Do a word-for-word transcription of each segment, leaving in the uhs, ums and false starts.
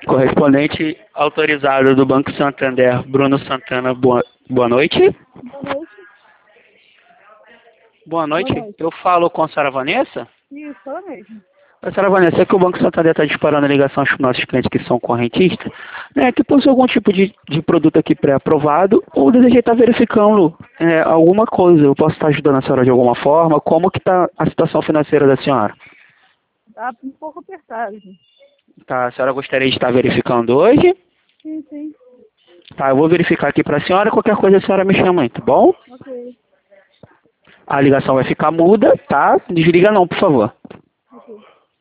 Correspondente autorizado do Banco Santander, Bruno Santana, boa, boa noite. Boa noite. Boa noite. Boa noite. Eu falo com a senhora Vanessa? Isso, ela mesmo. A senhora Vanessa, é que o Banco Santander está disparando a ligação aos nossos clientes que são correntistas, né, que possui algum tipo de, de produto aqui pré-aprovado ou deseja estar verificando é, alguma coisa. Eu posso estar ajudando a senhora de alguma forma? Como que está a situação financeira da senhora? Tá um pouco apertado. Tá, a senhora gostaria de estar verificando hoje? Sim, sim. Tá, eu vou verificar aqui para a senhora, qualquer coisa a senhora me chama aí, tá bom? Ok, A ligação vai ficar muda, tá? Desliga não, por favor. ok.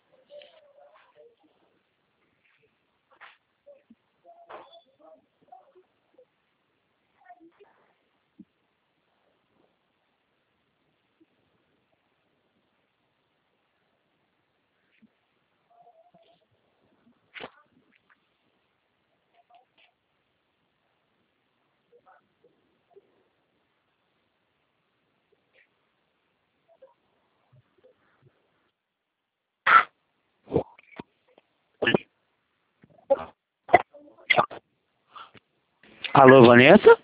Alô, Vanessa?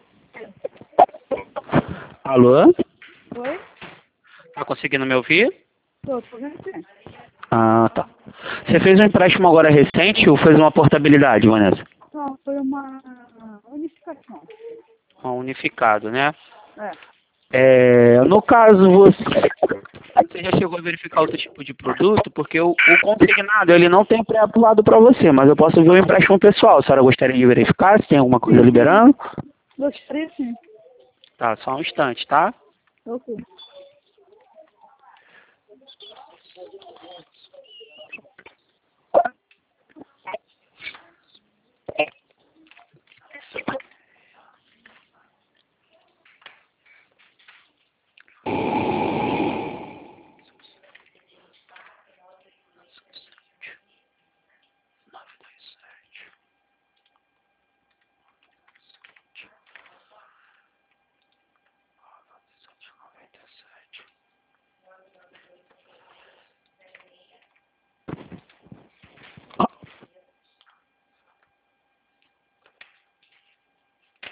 Alô? Oi? Tá conseguindo me ouvir? Tô, tô vendo sim. Ah, tá. Você fez um empréstimo agora recente ou fez uma portabilidade, Vanessa? Não, foi uma unificação. Um unificado, né? É. É, no caso, você, você já chegou a verificar outro tipo de produto? Porque o, o consignado, ele não tem pré-aprovado para você, mas eu posso ver o empréstimo pessoal. A senhora gostaria de verificar se tem alguma coisa Sim, sim. liberando? Gostaria sim. Tá, só um instante, tá? Ok.